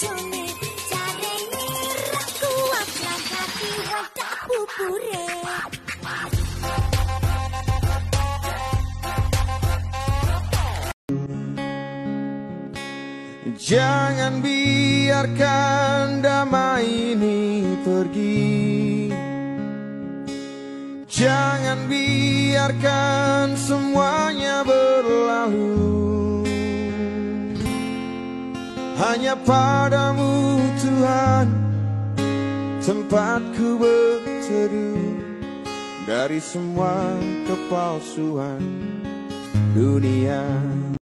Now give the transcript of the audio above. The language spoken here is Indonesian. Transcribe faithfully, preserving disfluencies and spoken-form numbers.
bojone jarene ra kuat lan dadi wadah bubure. Jangan biarkan damai ini pergi. Jangan biarkan semuanya berlalu. Hanya padamu Tuhan tempatku berteduh dari semua kepalsuan dunia.